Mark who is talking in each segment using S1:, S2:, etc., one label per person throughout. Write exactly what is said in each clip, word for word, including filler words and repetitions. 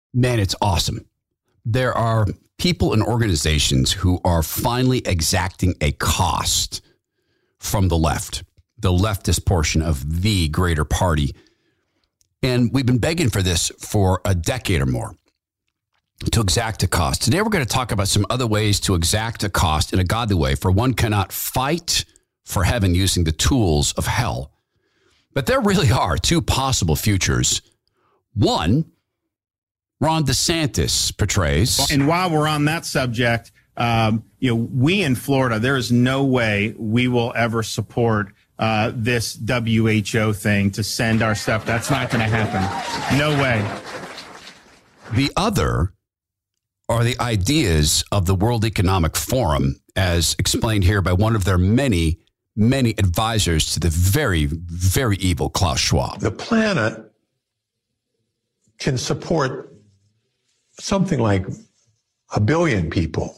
S1: Man, it's awesome. There are people and organizations who are finally exacting a cost from the left, the leftist portion of the greater party. And we've been begging for this for a decade or more, to exact a cost. Today, we're going to talk about some other ways to exact a cost in a godly way, for one cannot fight for heaven using the tools of hell. But there really are two possible futures. One, Ron DeSantis portrays.
S2: And while we're on that subject, um, you know, we in Florida, there is no way we will ever support uh, this W H O thing to send our stuff. That's not going to happen. No way.
S1: The other are the ideas of the World Economic Forum, as explained here by one of their many, many advisors to the very, very evil Klaus Schwab.
S3: The planet can support something like a billion people,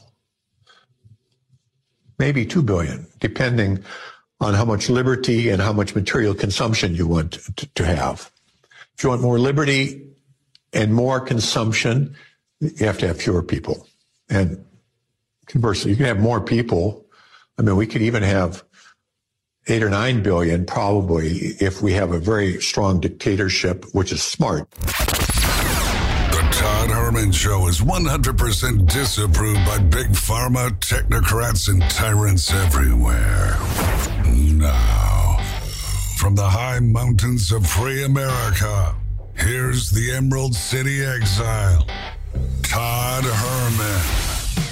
S3: maybe two billion, depending on how much liberty and how much material consumption you want to, to have. If you want more liberty and more consumption, you have to have fewer people. And conversely, you can have more people. I mean, we could even have eight or nine billion probably if we have a very strong dictatorship, which is smart.
S4: The Todd Herman Show is one hundred percent disapproved by big pharma, technocrats, and tyrants everywhere. Now, from the high mountains of free America, here's the Emerald City exile, Todd Herman.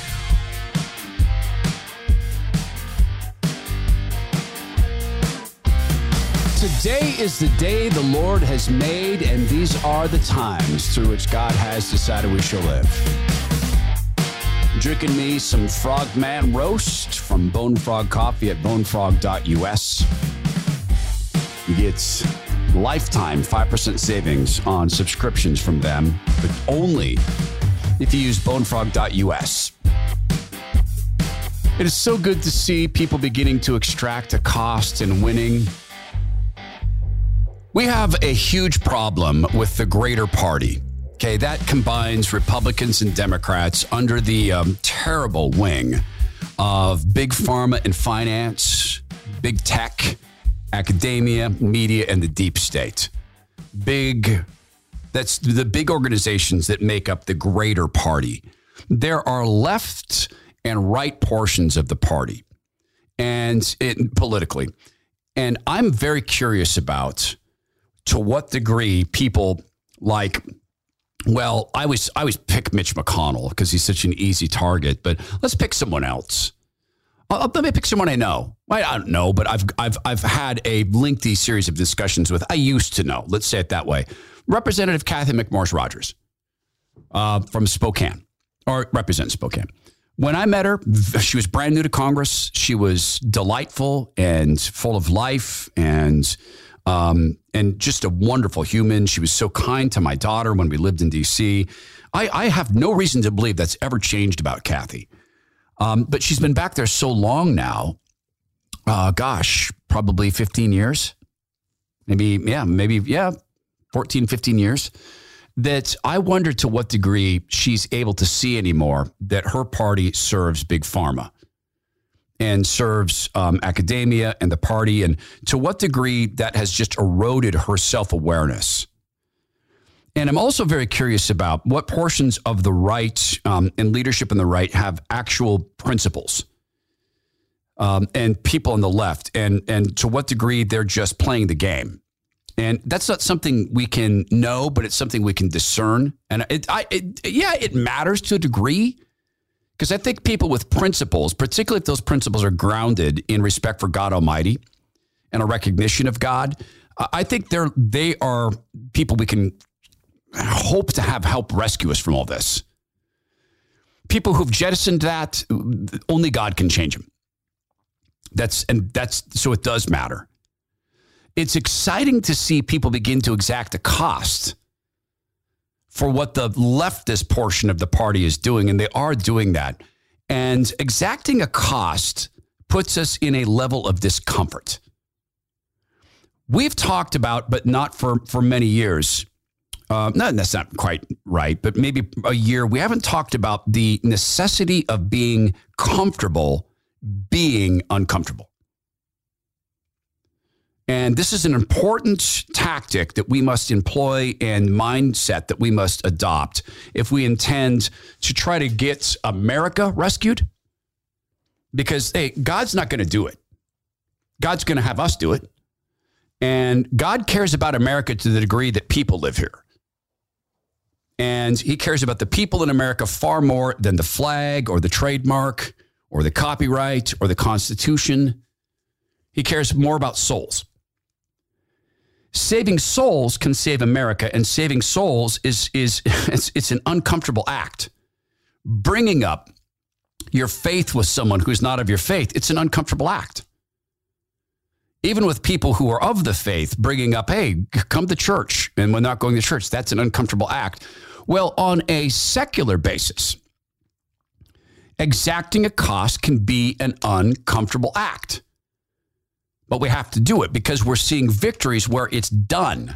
S1: Today is the day the Lord has made, and these are the times through which God has decided we shall live. Drinking me some Frogman Roast from Bone Frog Coffee at bonefrog dot U S. You get lifetime five percent savings on subscriptions from them, but only if you use bonefrog dot U S. It is so good to see people beginning to extract a cost in winning. We have a huge problem with the greater party. Okay, that combines Republicans and Democrats under the um, terrible wing of big pharma and finance, big tech, academia, media, and the deep state. Big, that's the big organizations that make up the greater party. There are left and right portions of the party, and it, politically. And I'm very curious about to what degree people like, well, I always, I always pick Mitch McConnell because he's such an easy target, but let's pick someone else. Uh, let me pick someone I know. I, I don't know, but I've, I've, I've had a lengthy series of discussions with, I used to know, let's say it that way, Representative Cathy McMorris Rodgers uh, from Spokane, or represents Spokane. When I met her, she was brand new to Congress. She was delightful and full of life and Um, and just a wonderful human. She was so kind to my daughter when we lived in D C. I, I have no reason to believe that's ever changed about Cathy. Um, but she's been back there so long now. Uh, gosh, probably fifteen years. Maybe, yeah, maybe, yeah, fourteen, fifteen years. That I wonder to what degree she's able to see anymore that her party serves big pharma and serves um, academia and the party, and to what degree that has just eroded her self-awareness. And I'm also very curious about what portions of the right um, and leadership in the right have actual principles um, and people on the left, and, and to what degree they're just playing the game. And that's not something we can know, but it's something we can discern. And it, I, it, yeah, it matters to a degree. Because I think people with principles, particularly if those principles are grounded in respect for God Almighty and a recognition of God, I think they're they are people we can hope to have help rescue us from all this. People who've jettisoned that, only God can change them. That's and that's so it does matter. It's exciting to see people begin to exact a cost for what the leftist portion of the party is doing, and they are doing that. And exacting a cost puts us in a level of discomfort. We've talked about, but not for, for many years, Uh, no, that's not quite right, but maybe a year, we haven't talked about the necessity of being comfortable being uncomfortable. And this is an important tactic that we must employ and mindset that we must adopt if we intend to try to get America rescued. Because, hey, God's not going to do it. God's going to have us do it. And God cares about America to the degree that people live here. And he cares about the people in America far more than the flag or the trademark or the copyright or the Constitution. He cares more about souls. Saving souls can save America, and saving souls is, is it's, it's an uncomfortable act. Bringing up your faith with someone who's not of your faith, it's an uncomfortable act. Even with people who are of the faith, bringing up, hey, come to church, and when not going to church, that's an uncomfortable act. Well, on a secular basis, exacting a cost can be an uncomfortable act. But we have to do it because we're seeing victories where it's done.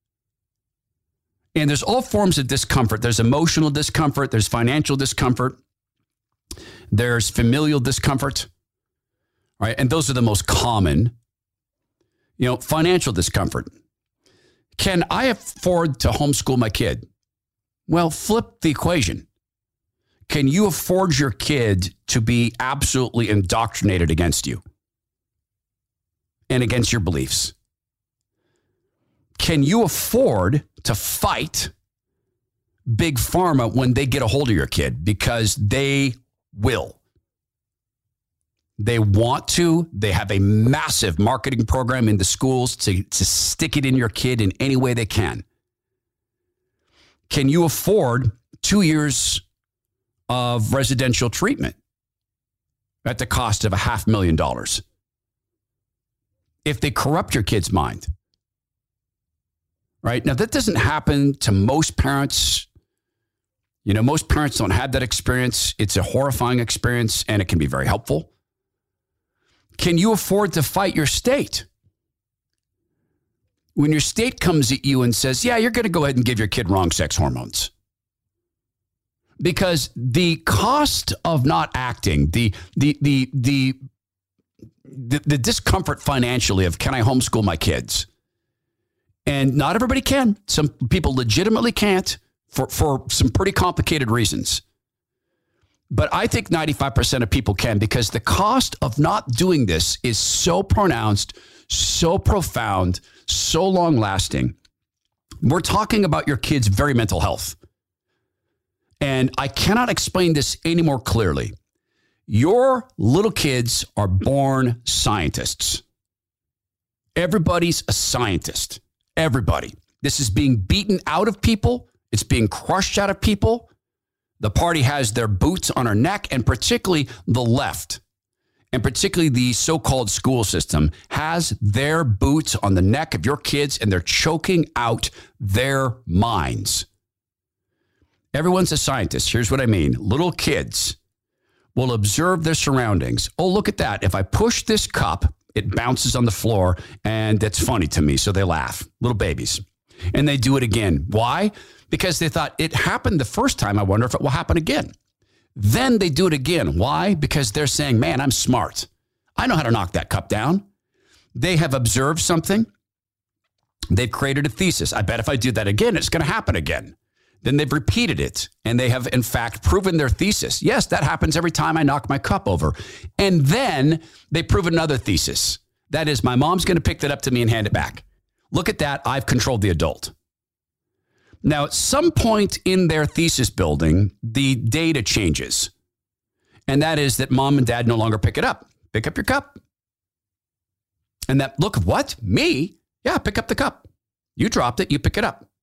S1: And there's all forms of discomfort. There's emotional discomfort. There's financial discomfort. There's familial discomfort. Right? And those are the most common. You know, financial discomfort. Can I afford to homeschool my kid? Well, flip the equation. Can you afford your kid to be absolutely indoctrinated against you and against your beliefs? Can you afford to fight Big Pharma when they get a hold of your kid? Because they will. They want to. They have a massive marketing program in the schools to, to stick it in your kid in any way they can. Can you afford two years of residential treatment at the cost of a half million dollars? If they corrupt your kid's mind, right? Now, that doesn't happen to most parents. You know, most parents don't have that experience. It's a horrifying experience, and it can be very helpful. Can you afford to fight your state? When your state comes at you and says, yeah, you're going to go ahead and give your kid wrong sex hormones. Because the cost of not acting, the the the the the, the discomfort financially of can I homeschool my kids? And not everybody can. Some people legitimately can't for, for some pretty complicated reasons. But I think ninety-five percent of people can, because the cost of not doing this is so pronounced, so profound, so long lasting. We're talking about your kid's very mental health. And I cannot explain this any more clearly. Your little kids are born scientists. Everybody's a scientist. Everybody. This is being beaten out of people. It's being crushed out of people. The party has their boots on our neck, and particularly the left, and particularly the so-called school system, has their boots on the neck of your kids, and they're choking out their minds. Everyone's a scientist. Here's what I mean. Little kids will observe their surroundings. Oh, look at that. If I push this cup, it bounces on the floor, and that's funny to me. So they laugh. Little babies. And they do it again. Why? Because they thought it happened the first time. I wonder if it will happen again. Then they do it again. Why? Because they're saying, man, I'm smart. I know how to knock that cup down. They have observed something. They've created a thesis. I bet if I do that again, it's going to happen again. Then they've repeated it, and they have, in fact, proven their thesis. Yes, that happens every time I knock my cup over. And then they prove another thesis. That is, my mom's going to pick that up to me and hand it back. Look at that. I've controlled the adult. Now, at some point in their thesis building, the data changes. And that is that mom and dad no longer pick it up. Pick up your cup. And that, look, what? Me? Yeah, pick up the cup. You dropped it. You pick it up.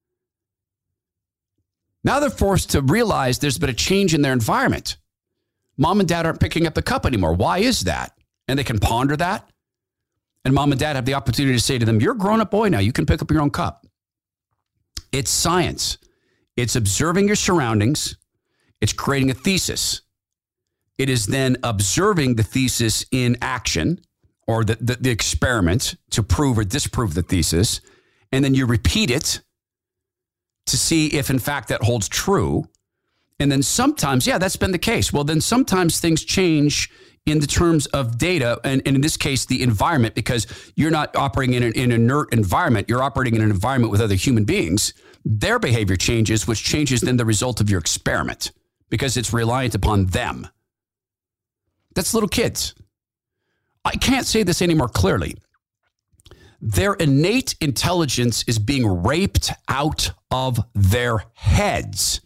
S1: Now they're forced to realize there's been a change in their environment. Mom and dad aren't picking up the cup anymore. Why is that? And they can ponder that. And mom and dad have the opportunity to say to them, you're a grown-up boy now. You can pick up your own cup. It's science. It's observing your surroundings. It's creating a thesis. It is then observing the thesis in action, or the, the, the experiment to prove or disprove the thesis. And then you repeat it to see if, in fact, that holds true. And then sometimes, yeah, that's been the case. Well, then sometimes things change in the terms of data, and, and in this case, the environment, because you're not operating in an, in an inert environment. You're operating in an environment with other human beings. Their behavior changes, which changes then the result of your experiment, because it's reliant upon them. That's little kids. I can't say this any more clearly. Their innate intelligence is being raped out of their heads.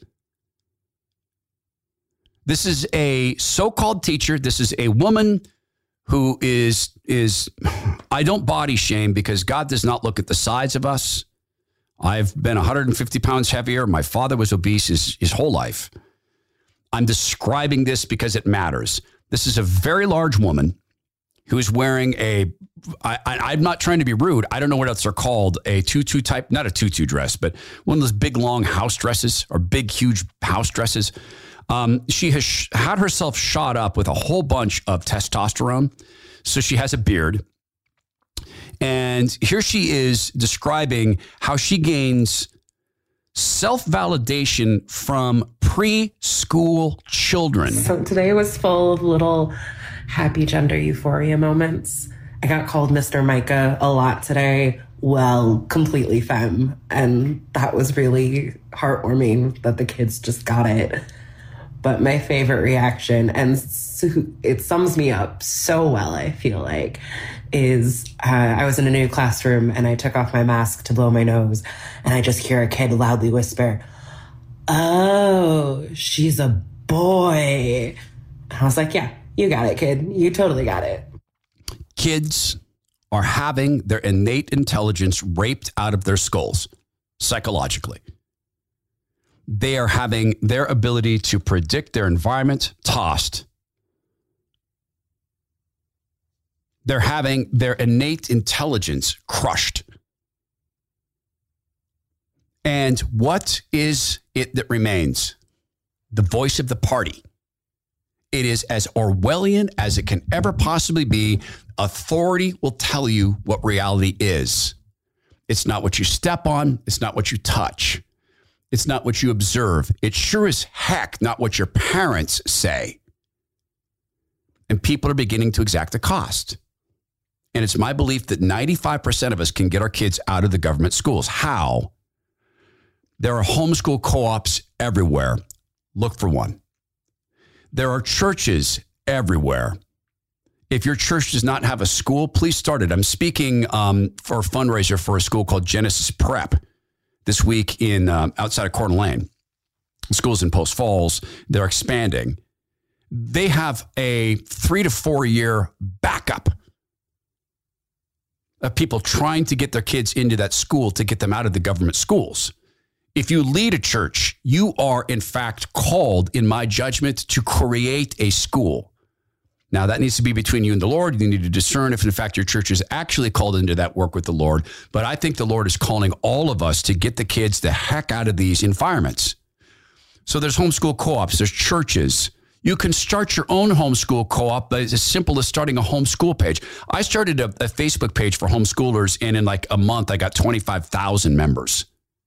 S1: This is a so-called teacher. This is a woman who is, is, I don't body shame because God does not look at the size of us. I've been one hundred fifty pounds heavier. My father was obese his, his whole life. I'm describing this because it matters. This is a very large woman who's wearing a, I, I, I'm not trying to be rude. I don't know what else they're called. A tutu type, not a tutu dress, but one of those big, long house dresses or big, huge house dresses. Um, she has sh- had herself shot up with a whole bunch of testosterone. So she has a beard. And here she is describing how she gains self-validation from preschool children.
S5: So today was full of little happy gender euphoria moments. I got called Mister Micah a lot today. Well, completely femme. And that was really heartwarming that the kids just got it. But my favorite reaction, and it sums me up so well, I feel like, is uh, I was in a new classroom and I took off my mask to blow my nose and I just hear a kid loudly whisper, "Oh, she's a boy." And I was like, yeah, you got it, kid. You totally got it.
S1: Kids are having their innate intelligence raped out of their skulls psychologically. They are having their ability to predict their environment tossed. They're having their innate intelligence crushed. And what is it that remains? The voice of the party. It is as Orwellian as it can ever possibly be. Authority will tell you what reality is. It's not what you step on. It's not what you touch. It's not what you observe. It's sure as heck not what your parents say. And people are beginning to exact a cost. And it's my belief that ninety-five percent of us can get our kids out of the government schools. How? There are homeschool co-ops everywhere. Look for one. There are churches everywhere. If your church does not have a school, please start it. I'm speaking um, for a fundraiser for a school called Genesis Prep this week in um, outside of Coeur d'Alene. The school's in Post Falls. They're expanding. They have a three to four year backup of people trying to get their kids into that school to get them out of the government schools. If you lead a church, you are in fact called, in my judgment, to create a school. Now, that needs to be between you and the Lord. You need to discern if, in fact, your church is actually called into that work with the Lord. But I think the Lord is calling all of us to get the kids the heck out of these environments. So there's homeschool co-ops. There's churches. You can start your own homeschool co-op, but it's as simple as starting a homeschool page. I started a, a Facebook page for homeschoolers, and in like a month, I got twenty-five thousand members.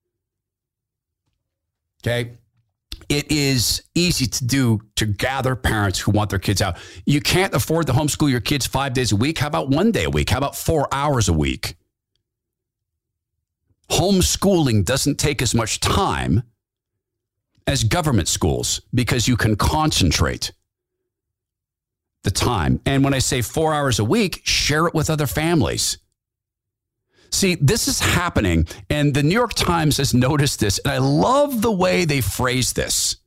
S1: Okay? It is easy to do to gather parents who want their kids out. You can't afford to homeschool your kids five days a week. How about one day a week? How about four hours a week? Homeschooling doesn't take as much time as government schools because you can concentrate the time. And when I say four hours a week, share it with other families. See, this is happening, and the New York Times has noticed this, and I love the way they phrase this.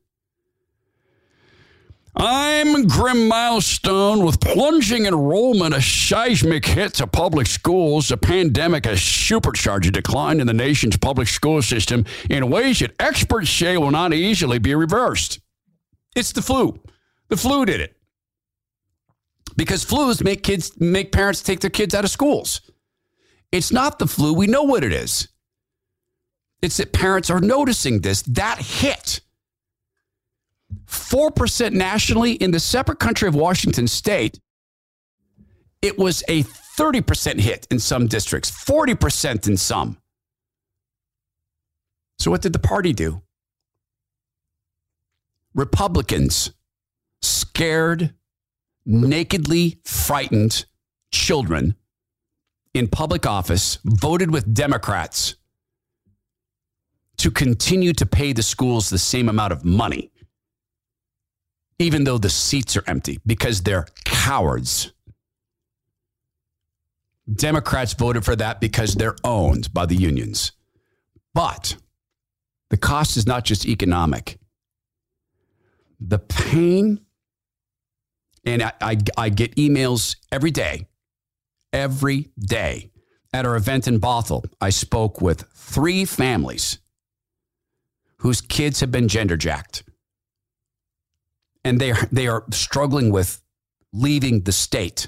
S1: I'm Grim Milestone with plunging enrollment, a seismic hit to public schools. The pandemic has supercharged a decline in the nation's public school system in ways that experts say will not easily be reversed. It's the flu. The flu did it. Because flus make kids, make parents take their kids out of schools. It's not the flu. We know what it is. It's that parents are noticing this. That hit. four percent nationally in the separate country of Washington State. It was a thirty percent hit in some districts, forty percent in some. So what did the party do? Republicans, scared, nakedly frightened children in public office, voted with Democrats to continue to pay the schools the same amount of money, even though the seats are empty, because they're cowards. Democrats voted for that because they're owned by the unions. But the cost is not just economic. The pain, and I, I, I get emails every day, every day. At our event in Bothell, I spoke with three families whose kids have been gender jacked. And they are, they are struggling with leaving the state.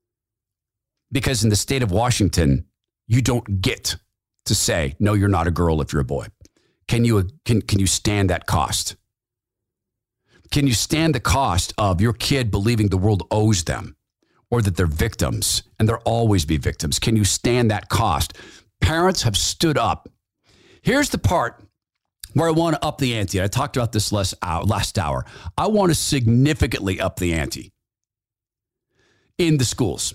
S1: Because in the state of Washington, you don't get to say, no, you're not a girl if you're a boy. Can you, can, can you stand that cost? Can you stand the cost of your kid believing the world owes them or that they're victims and they'll always be victims? Can you stand that cost? Parents have stood up. Here's the part where I want to up the ante. I talked about this last hour, last hour. I want to significantly up the ante in the schools.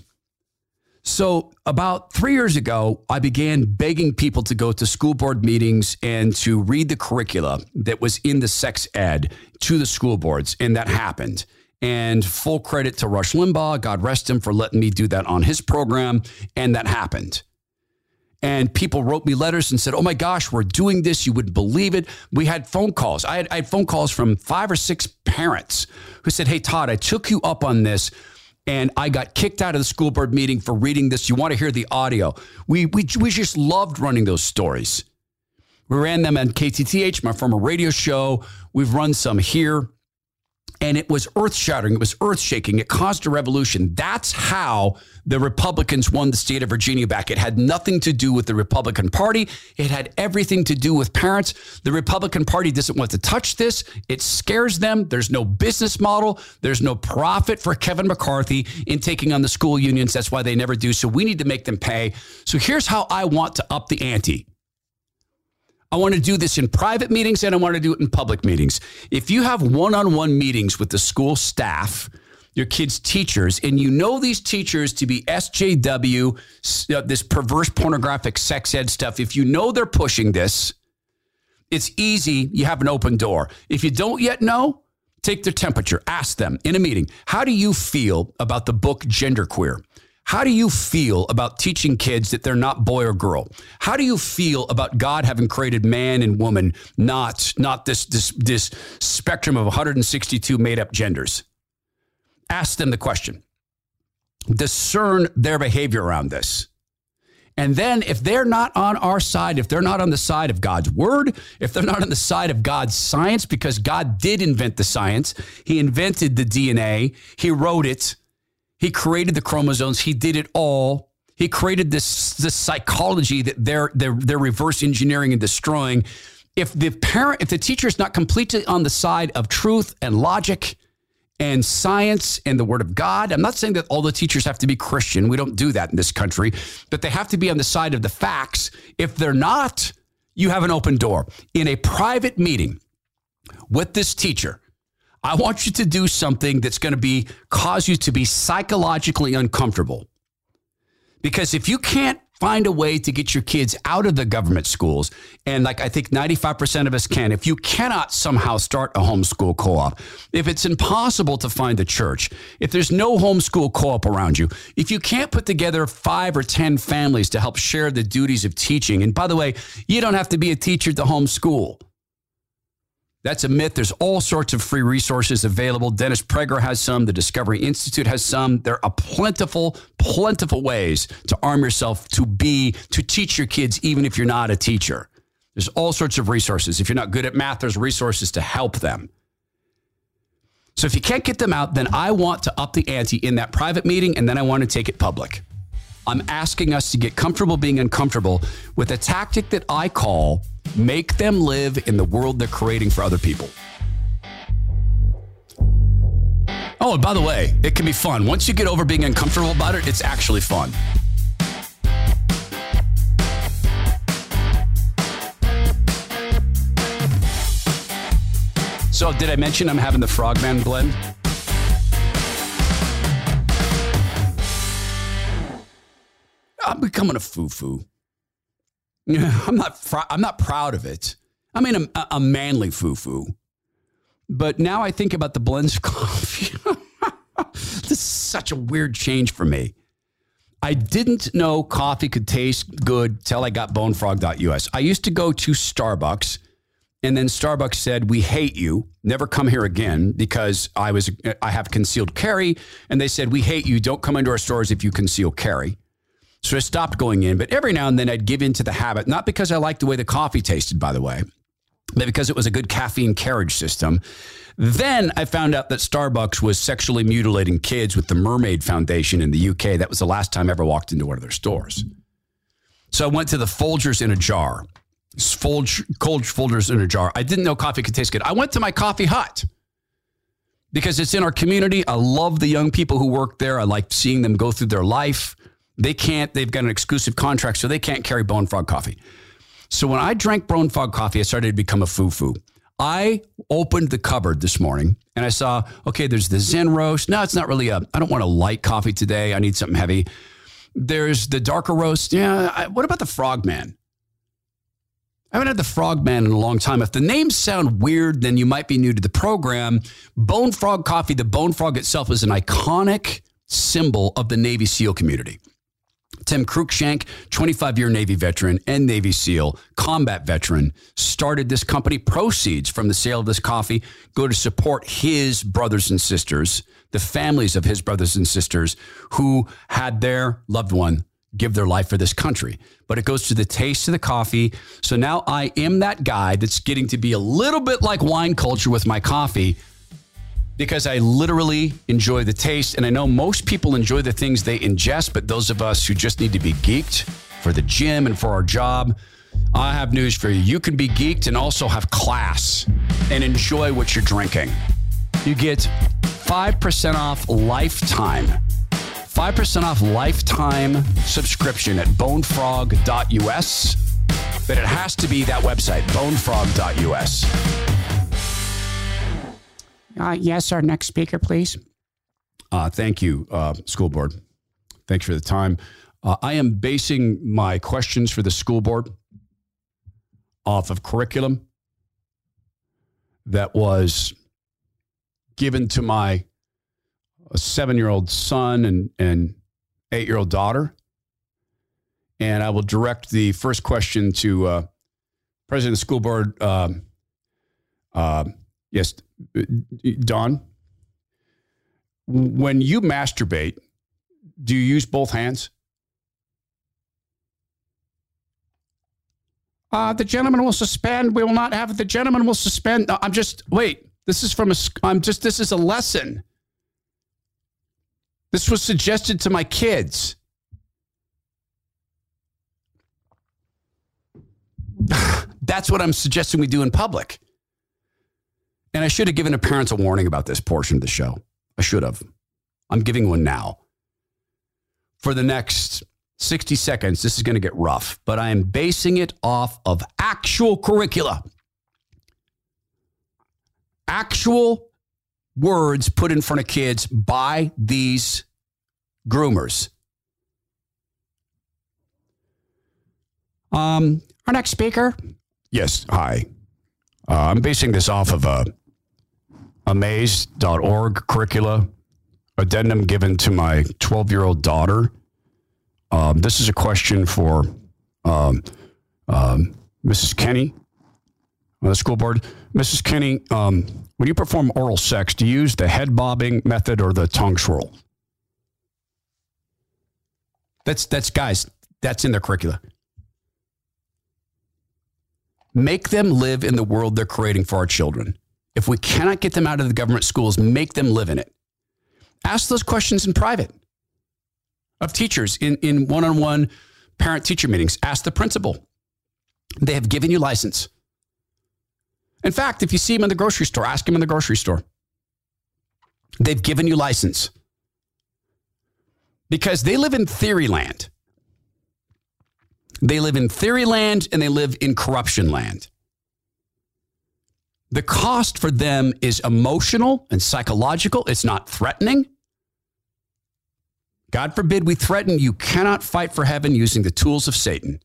S1: So about three years ago, I began begging people to go to school board meetings and to read the curricula that was in the sex ed to the school boards. And that happened. And full credit to Rush Limbaugh, God rest him, for letting me do that on his program. And that happened. And people wrote me letters and said, oh my gosh, we're doing this. You wouldn't believe it. We had phone calls. I had, I had phone calls from five or six parents who said, hey, Todd, I took you up on this. And I got kicked out of the school board meeting for reading this. You want to hear the audio. We, we, we just loved running those stories. We ran them on K T T H, my former radio show. We've run some here. And it was earth-shattering. It was earth-shaking. It caused a revolution. That's how the Republicans won the state of Virginia back. It had nothing to do with the Republican Party. It had everything to do with parents. The Republican Party doesn't want to touch this. It scares them. There's no business model. There's no profit for Kevin McCarthy in taking on the school unions. That's why they never do. So we need to make them pay. So here's how I want to up the ante. I want to do this in private meetings and I want to do it in public meetings. If you have one-on-one meetings with the school staff, your kids' teachers, and you know these teachers to be S J W, uh, this perverse pornographic sex ed stuff, if you know they're pushing this, it's easy. You have an open door. If you don't yet know, take their temperature. Ask them in a meeting, how do you feel about the book Genderqueer? How do you feel about teaching kids that they're not boy or girl? How do you feel about God having created man and woman, not, not this, this, this spectrum of one hundred sixty-two made-up genders? Ask them the question. Discern their behavior around this. And then if they're not on our side, if they're not on the side of God's word, if they're not on the side of God's science, because God did invent the science, he invented the D N A, he wrote it, he created the chromosomes. He did it all. He created this, this psychology that they're, they're, they're reverse engineering and destroying. If the parent, if the teacher is not completely on the side of truth and logic and science and the word of God, I'm not saying that all the teachers have to be Christian. We don't do that in this country, but they have to be on the side of the facts. If they're not, you have an open door. In a private meeting with this teacher, I want you to do something that's going to be cause you to be psychologically uncomfortable. Because if you can't find a way to get your kids out of the government schools, and like I think ninety-five percent of us can, if you cannot somehow start a homeschool co-op, if it's impossible to find a church, if there's no homeschool co-op around you, if you can't put together five or ten families to help share the duties of teaching, and by the way, you don't have to be a teacher to homeschool. That's a myth. There's all sorts of free resources available. Dennis Prager has some. The Discovery Institute has some. There are plentiful, plentiful ways to arm yourself to be, to teach your kids, even if you're not a teacher. There's all sorts of resources. If you're not good at math, there's resources to help them. So if you can't get them out, then I want to up the ante in that private meeting, and then I want to take it public. I'm asking us to get comfortable being uncomfortable with a tactic that I call make them live in the world they're creating for other people. Oh, and by the way, it can be fun. Once you get over being uncomfortable about it, it's actually fun. So did I mention I'm having the Frogman blend? I'm becoming a foo-foo. I'm not. Fr- I'm not proud of it. I mean, a, a manly foo-foo. But now I think about the blends of coffee. This is such a weird change for me. I didn't know coffee could taste good till I got bonefrog dot U S. I used to go to Starbucks, and then Starbucks said, "We hate you. Never come here again," because I was I have concealed carry, and they said, "We hate you. Don't come into our stores if you conceal carry." So I stopped going in, but every now and then I'd give into the habit, not because I liked the way the coffee tasted, by the way, but because it was a good caffeine carriage system. Then I found out that Starbucks was sexually mutilating kids with the Mermaid Foundation in the U K. That was the last time I ever walked into one of their stores. So I went to the Folgers in a jar, Folge, cold Folgers in a jar. I didn't know coffee could taste good. I went to my coffee hut because it's in our community. I love the young people who work there. I like seeing them go through their life. They can't, they've got an exclusive contract, so they can't carry Bone Frog coffee. So when I drank Bone Frog coffee, I started to become a foo-foo. I opened the cupboard this morning and I saw, okay, there's the Zen roast. No, it's not really a, I don't want a light coffee today. I need something heavy. There's the darker roast. Yeah. I, what about the Frogman? I haven't had the Frogman in a long time. If the names sound weird, then you might be new to the program. Bone Frog coffee, the Bone Frog itself is an iconic symbol of the Navy SEAL community. Tim Cruikshank, twenty-five-year Navy veteran and Navy SEAL, combat veteran, started this company. Proceeds from the sale of this coffee go to support his brothers and sisters, the families of his brothers and sisters who had their loved one give their life for this country. But it goes to the taste of the coffee. So now I am that guy that's getting to be a little bit like wine culture with my coffee, because I literally enjoy the taste. And I know most people enjoy the things they ingest, but those of us who just need to be geeked for the gym and for our job, I have news for you. You can be geeked and also have class and enjoy what you're drinking. You get five percent off lifetime. five percent off lifetime subscription at bonefrog dot U S. But it has to be that website, bonefrog dot U S. Uh, yes, our next speaker, please. Uh, thank you, uh, school board. Thanks for the time. Uh, I am basing my questions for the school board off of curriculum that was given to my seven-year-old son and, and eight-year-old daughter. And I will direct the first question to uh, President of the school board. Um, uh, yes, Don, when you masturbate, do you use both hands? Uh, the gentleman will suspend. We will not have it. The gentleman will suspend. No, I'm just, wait, this is from a, I'm just, this is a lesson. This was suggested to my kids. That's what I'm suggesting we do in public. And I should have given the parents a warning about this portion of the show. I should have. I'm giving one now. For the next sixty seconds, this is going to get rough, but I am basing it off of actual curricula. Actual words put in front of kids by these groomers. Um, our next speaker. Yes, hi. Uh, I'm basing this off of a amaze dot org curricula addendum given to my twelve-year-old daughter. Um, this is a question for um, um, Missus Kenny on the school board. Missus Kenny, um, when you perform oral sex, do you use the head bobbing method or the tongue swirl? That's, that's guys, that's in their curricula. Make them live in the world they're creating for our children. If we cannot get them out of the government schools, make them live in it. Ask those questions in private of teachers in, in one-on-one parent-teacher meetings. Ask the principal. They have given you license. In fact, if you see them in the grocery store, ask them in the grocery store. They've given you license. Because they live in theory land. They live in theory land and they live in corruption land. The cost for them is emotional and psychological. It's not threatening. God forbid we threaten. You cannot fight for heaven using the tools of Satan.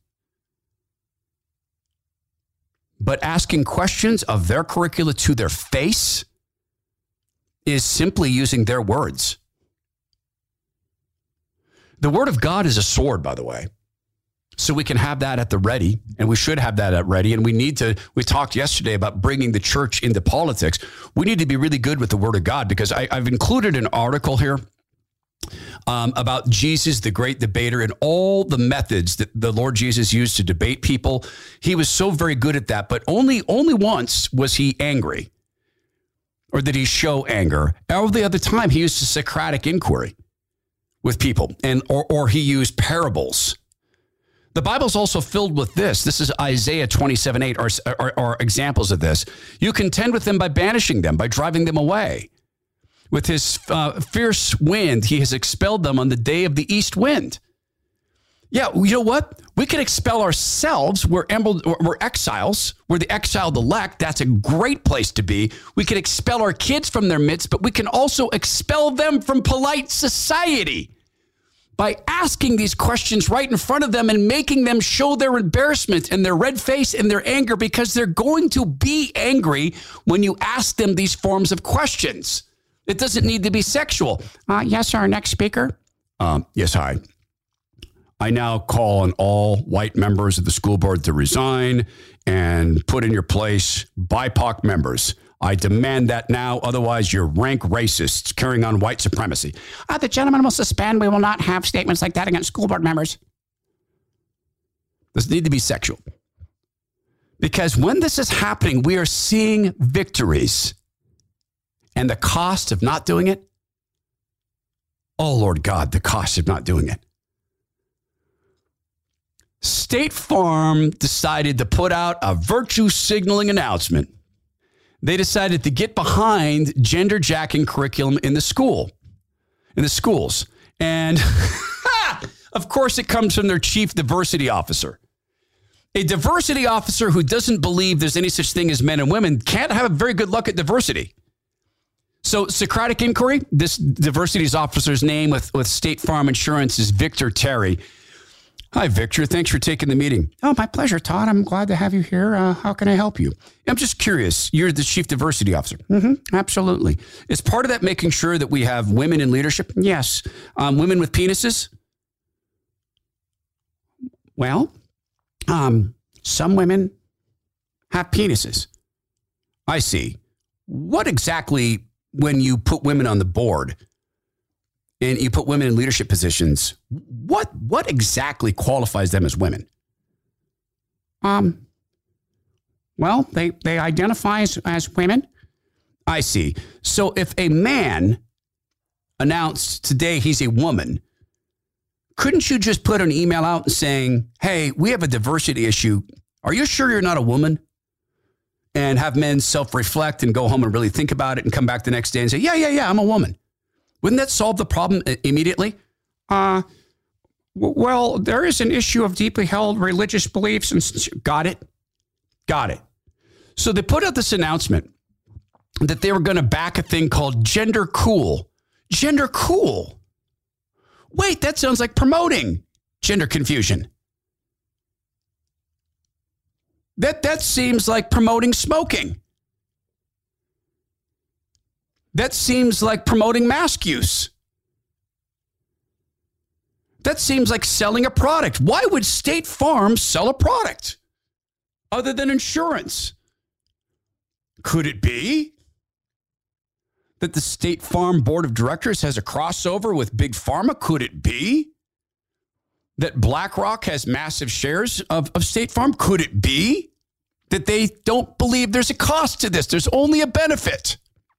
S1: But asking questions of their curricula to their face is simply using their words. The word of God is a sword, by the way. So we can have that at the ready, and we should have that at ready. And we need to, we talked yesterday about bringing the church into politics. We need to be really good with the word of God, because I, I've included an article here um, about Jesus, the great debater, and all the methods that the Lord Jesus used to debate people. He was so very good at that, but only, only once was he angry, or did he show anger. All the other time, he used a Socratic inquiry with people, and or, or he used parables. The Bible's also filled with this. This is Isaiah twenty-seven eight, are, are, are examples of this. You contend with them by banishing them, by driving them away. With his uh, fierce wind, he has expelled them on the day of the east wind. Yeah, you know what? We can expel ourselves. We're, emerald, we're exiles. We're the exiled elect. That's a great place to be. We can expel our kids from their midst, but we can also expel them from polite society by asking these questions right in front of them and making them show their embarrassment and their red face and their anger, because they're going to be angry when you ask them these forms of questions. It doesn't need to be sexual. Uh, yes, our next speaker. Um, yes, hi. I now call on all white members of the school board to resign and put in your place B I P O C members. I demand that now. Otherwise, you're rank racists carrying on white supremacy. Uh, the gentleman will suspend. We will not have statements like that against school board members. Does need to be sexual. Because when this is happening, we are seeing victories. And the cost of not doing it? Oh, Lord God, the cost of not doing it. State Farm decided to put out a virtue signaling announcement. They decided to get behind gender jacking curriculum in the school, in the schools. And of course, it comes from their chief diversity officer. A diversity officer who doesn't believe there's any such thing as men and women can't have a very good luck at diversity. So Socratic inquiry, this diversity officer's name with, with State Farm Insurance is Victor Terry. Hi, Victor. Thanks for taking the meeting. Oh, my pleasure, Todd. I'm glad to have you here. Uh, how can I help you? I'm just curious. You're the chief diversity officer. Mm-hmm, absolutely. Is part of that making sure that we have women in leadership? Yes. Um, women with penises? Well, um, some women have penises. I see. What exactly, when you put women on the board and you put women in leadership positions, what what exactly qualifies them as women? Um. Well, they, they identify as, as women. I see. So if a man announced today he's a woman, couldn't you just put an email out saying, hey, we have a diversity issue. Are you sure you're not a woman? And have men self-reflect and go home and really think about it and come back the next day and say, yeah, yeah, yeah, I'm a woman. Wouldn't that solve the problem immediately? Uh, well, there is an issue of deeply held religious beliefs. And got it. Got it. So they put out this announcement that they were going to back a thing called Gender Cool. Gender Cool. Wait, that sounds like promoting gender confusion. That, that seems like promoting smoking. That seems like promoting mask use. That seems like selling a product. Why would State Farm sell a product other than insurance? Could it be that the State Farm Board of Directors has a crossover with Big Pharma? Could it be that BlackRock has massive shares of, of State Farm? Could it be that they don't believe there's a cost to this? There's only a benefit.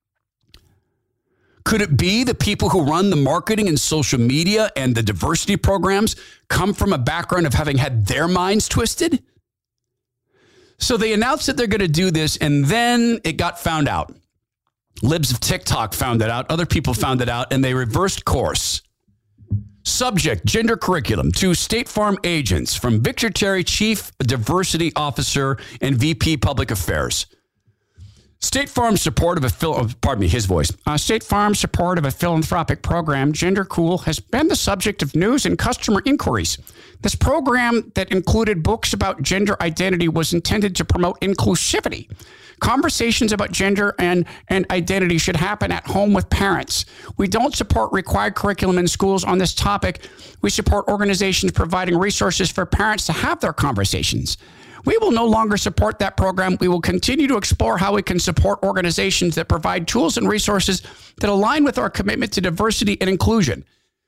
S1: Could it be the people who run the marketing and social media and the diversity programs come from a background of having had their minds twisted? So they announced that they're going to do this, and then it got found out. Libs of TikTok found it out. Other people found it out, and they reversed course. Subject, gender curriculum to State Farm agents from Victor Terry, Chief Diversity Officer and V P Public Affairs. State Farm's support of a phil- pardon me, his voice. Uh, State Farm's support of a philanthropic program, Gender Cool, has been the subject of news and customer inquiries. This program that included books about gender identity was intended to promote inclusivity. Conversations about gender and, and identity should happen at home with parents. We don't support required curriculum in schools on this topic. We support organizations providing resources for parents to have their conversations. We will no longer support that program. We will continue to explore how we can support organizations that provide tools and resources that align with our commitment to diversity and inclusion.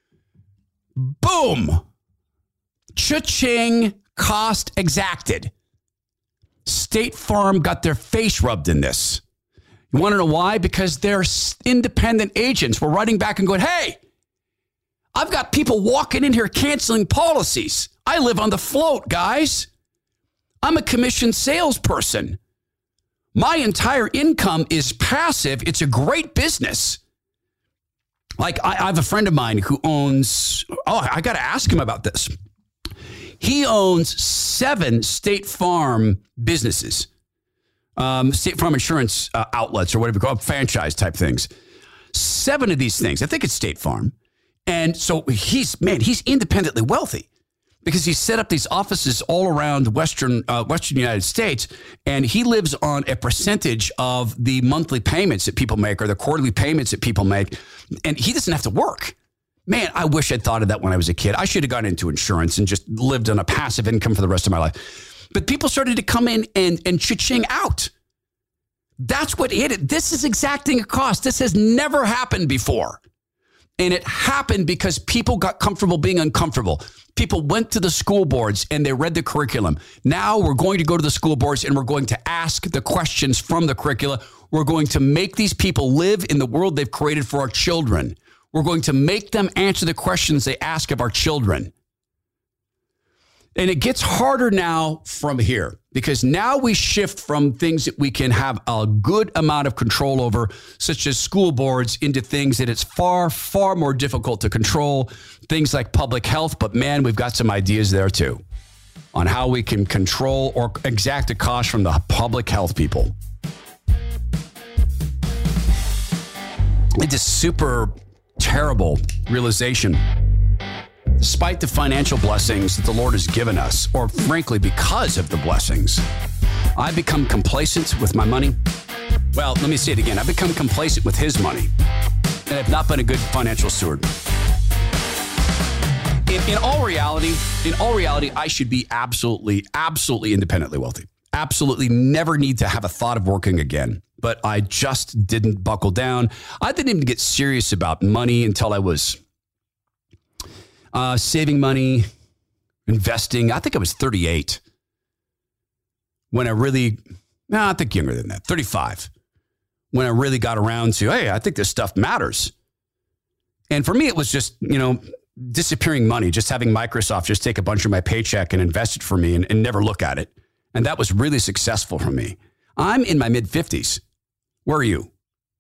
S1: Boom. Cha-ching, cost exacted. State Farm got their face rubbed in this. You want to know why? Because they're independent agents were writing back and going, hey, I've got people walking in here canceling policies. I live on the float, guys. I'm a commissioned salesperson. My entire income is passive. It's a great business. Like I, I have a friend of mine who owns, oh, I got to ask him about this. He owns seven State Farm businesses, um, State Farm insurance uh, outlets or whatever you call it, franchise type things. Seven of these things. I think it's State Farm. And so he's, man, he's independently wealthy. Because he set up these offices all around the Western uh, Western United States, and he lives on a percentage of the monthly payments that people make or the quarterly payments that people make, and he doesn't have to work. Man, I wish I'd thought of that when I was a kid. I should have gone into insurance and just lived on a passive income for the rest of my life. But people started to come in and, and cha-ching out. That's what hit it. This is exacting a cost. This has never happened before. And it happened because people got comfortable being uncomfortable. People went to the school boards and they read the curriculum. Now we're going to go to the school boards and we're going to ask the questions from the curricula. We're going to make these people live in the world they've created for our children. We're going to make them answer the questions they ask of our children. And it gets harder now from here because now we shift from things that we can have a good amount of control over, such as school boards, into things that it's far, far more difficult to control, things like public health. But man, we've got some ideas there too on how we can control or exact a cost from the public health people. It's a super terrible realization. Despite the financial blessings that the Lord has given us, or frankly, because of the blessings, I've become complacent with my money. Well, let me say it again. I've become complacent with his money, and I've not been a good financial steward. In, in all reality, in all reality, I should be absolutely, absolutely independently wealthy. Absolutely never need to have a thought of working again. But I just didn't buckle down. I didn't even get serious about money until I was Uh, saving money, investing. I think I was thirty-eight when I really, no, I think younger than that, thirty-five, when I really got around to, hey, I think this stuff matters. And for me, it was just, you know, disappearing money, just having Microsoft just take a bunch of my paycheck and invest it for me and, and never look at it. And that was really successful for me. I'm in my mid fifties. Where are you?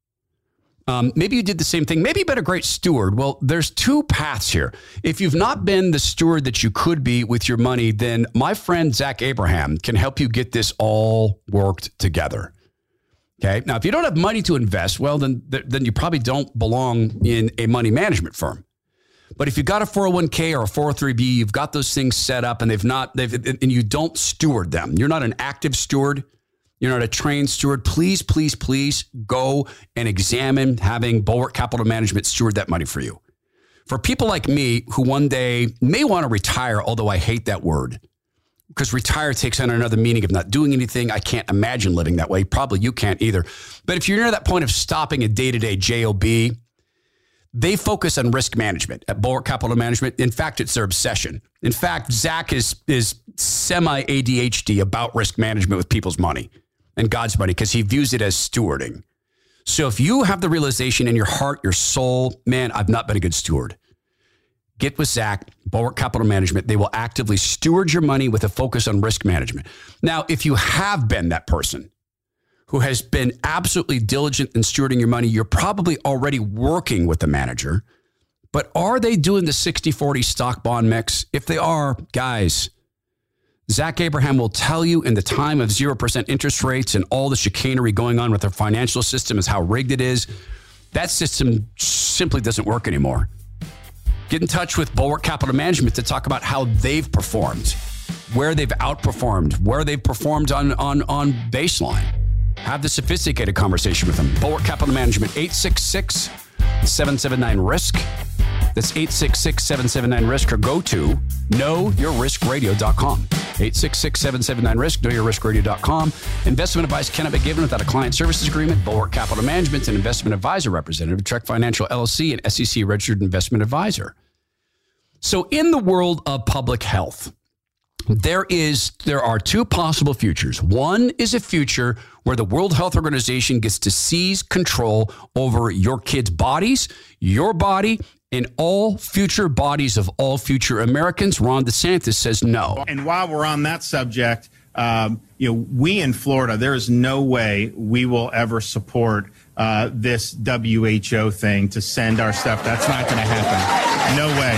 S1: Um, maybe you did the same thing. Maybe you've been a great steward. Well, there's two paths here. If you've not been the steward that you could be with your money, then my friend Zach Abraham can help you get this all worked together. Okay. Now, if you don't have money to invest, well, then, then you probably don't belong in a money management firm. But if you've got a four oh one k or a four oh three b, you've got those things set up and they've not, they've, and you don't steward them. You're not an active steward. You're not a trained steward. Please, please, please go and examine having Bulwark Capital Management steward that money for you. For people like me who one day may want to retire, although I hate that word, because retire takes on another meaning of not doing anything. I can't imagine living that way. Probably you can't either. But if you're near that point of stopping a day-to-day job, they focus on risk management at Bulwark Capital Management. In fact, it's their obsession. In fact, Zach is, is semi-A D H D about risk management with people's money and God's money because he views it as stewarding. So if you have the realization in your heart, your soul, man, I've not been a good steward, get with Zach, Bulwark Capital Management. They will actively steward your money with a focus on risk management. Now, if you have been that person who has been absolutely diligent in stewarding your money, you're probably already working with the manager. But are they doing the sixty forty stock bond mix? If they are, guys, Zach Abraham will tell you in the time of zero percent interest rates and all the chicanery going on with our financial system is how rigged it is. That system simply doesn't work anymore. Get in touch with Bulwark Capital Management to talk about how they've performed, where they've outperformed, where they've performed on, on, on baseline. Have the sophisticated conversation with them. Bulwark Capital Management, eight six six, seven seven nine, risk. That's eight six six, seven seven nine, risk, or go to know your risk radio dot com. eight six six, seven seven nine, risk, know your risk radio dot com. Investment advice cannot be given without a client services agreement. Bulwark Capital Management, an investment advisor representative, Trek Financial L L C, an S E C registered investment advisor. So in the world of public health, There is, there are two possible futures. One is a future where the World Health Organization gets to seize control over your kids' bodies, your body, and all future bodies of all future Americans. Ron DeSantis says no.
S2: And while we're on that subject, um, you know, we in Florida, there is no way we will ever support uh, this W H O thing to send our stuff. That's not going to happen. No way.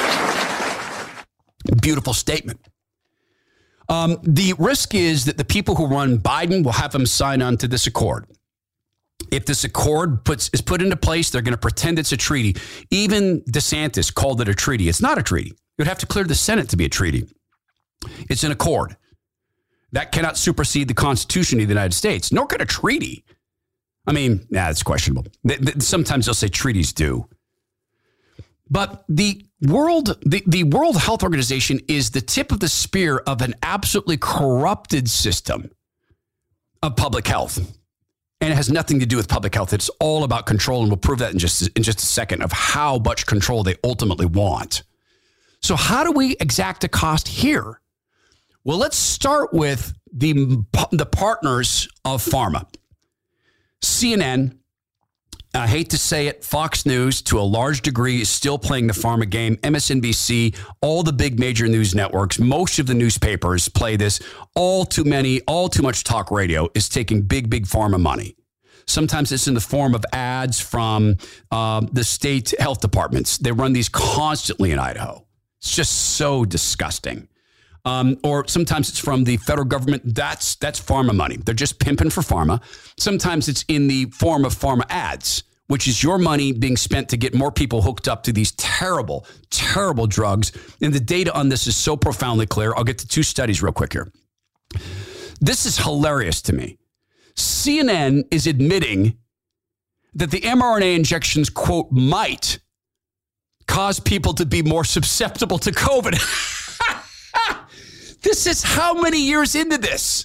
S1: Beautiful statement. Um, the risk is that the people who run Biden will have him sign on to this accord. If this accord puts, is put into place, they're going to pretend it's a treaty. Even DeSantis called it a treaty. It's not a treaty. You'd have to clear the Senate to be a treaty. It's an accord. That cannot supersede the Constitution of the United States, nor could a treaty. I mean, nah, it's questionable. Sometimes they'll say treaties do. But the world, the, the World Health Organization is the tip of the spear of an absolutely corrupted system of public health. And it has nothing to do with public health. It's all about control. And we'll prove that in just, in just a second of how much control they ultimately want. So how do we exact a cost here? Well, let's start with the, the partners of pharma. C N N, I hate to say it, Fox News, to a large degree, is still playing the pharma game. M S N B C, all the big major news networks, most of the newspapers play this. All too many, all too much talk radio is taking big, big pharma money. Sometimes it's in the form of ads from um, the state health departments. They run these constantly in Idaho. It's just so disgusting. Um, or sometimes it's from the federal government. That's that's pharma money. They're just pimping for pharma. Sometimes it's in the form of pharma ads, which is your money being spent to get more people hooked up to these terrible, terrible drugs. And the data on this is so profoundly clear. I'll get to two studies real quick here. This is hilarious to me. C N N is admitting that the mRNA injections, quote, might cause people to be more susceptible to COVID. This is how many years into this?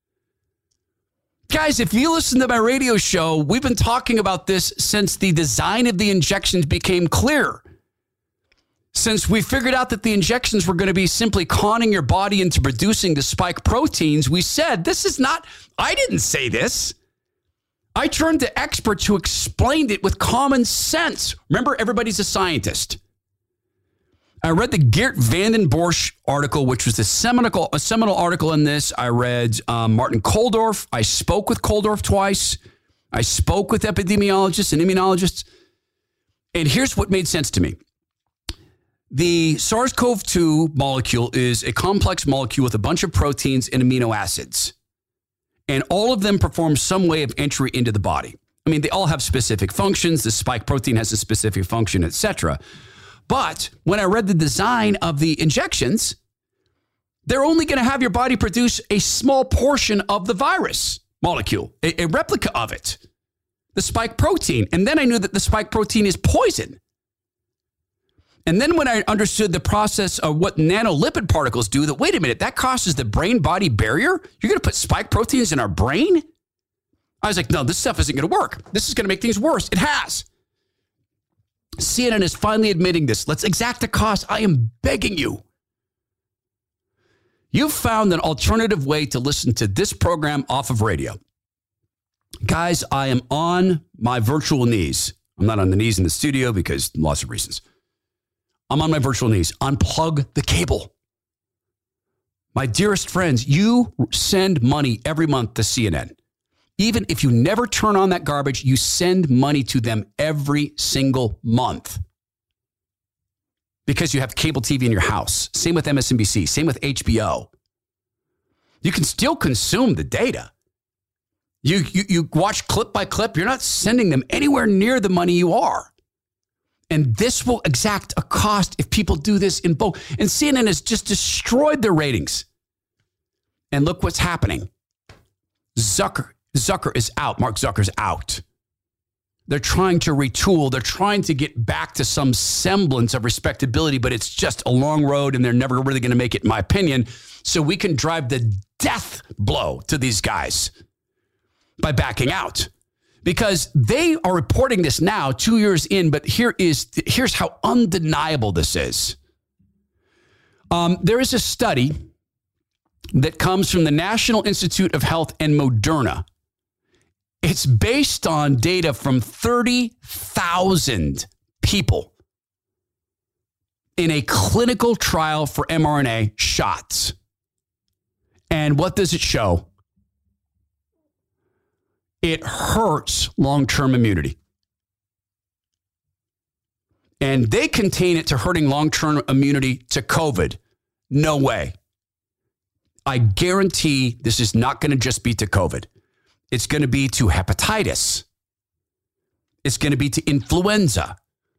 S1: Guys, if you listen to my radio show, we've been talking about this since the design of the injections became clear. Since we figured out that the injections were going to be simply conning your body into producing the spike proteins, we said, this is not, I didn't say this. I turned to experts who explained it with common sense. Remember, everybody's a scientist. I read the Geert Vanden Bossche article, which was a seminal, a seminal article in this. I read um, Martin Kulldorff. I spoke with Kulldorff twice. I spoke with epidemiologists and immunologists. And here's what made sense to me. The SARS-C o V two molecule is a complex molecule with a bunch of proteins and amino acids. And all of them perform some way of entry into the body. I mean, they all have specific functions. The spike protein has a specific function, et cetera. But when I read the design of the injections, they're only going to have your body produce a small portion of the virus molecule, a, a replica of it, the spike protein. And then I knew that the spike protein is poison. And then when I understood the process of what nanolipid particles do, that, wait a minute, that crosses the brain-body barrier? You're going to put spike proteins in our brain? I was like, no, this stuff isn't going to work. This is going to make things worse. It has. C N N is finally admitting this. Let's exact a cost. I am begging you. You've found an alternative way to listen to this program off of radio. Guys, I am on my virtual knees. I'm not on the knees in the studio because lots of reasons. I'm on my virtual knees. Unplug the cable. My dearest friends, you send money every month to C N N. Even if you never turn on that garbage, you send money to them every single month because you have cable T V in your house. Same with M S N B C. Same with H B O. You can still consume the data. You, you, you watch clip by clip. You're not sending them anywhere near the money you are. And this will exact a cost if people do this in bulk. And C N N has just destroyed their ratings. And look what's happening. Zucker, Zucker is out. Mark Zucker's out. They're trying to retool. They're trying to get back to some semblance of respectability, but it's just a long road and they're never really going to make it, in my opinion. So we can drive the death blow to these guys by backing out, because they are reporting this now two years in. But here is here's how undeniable this is. Um, there is a study that comes from the National Institute of Health and Moderna. It's based on data from thirty thousand people in a clinical trial for mRNA shots. And what does it show? It hurts long-term immunity. And they contain it to hurting long-term immunity to COVID. No way. I guarantee this is not going to just be to COVID. It's going to be to hepatitis. It's going to be to influenza.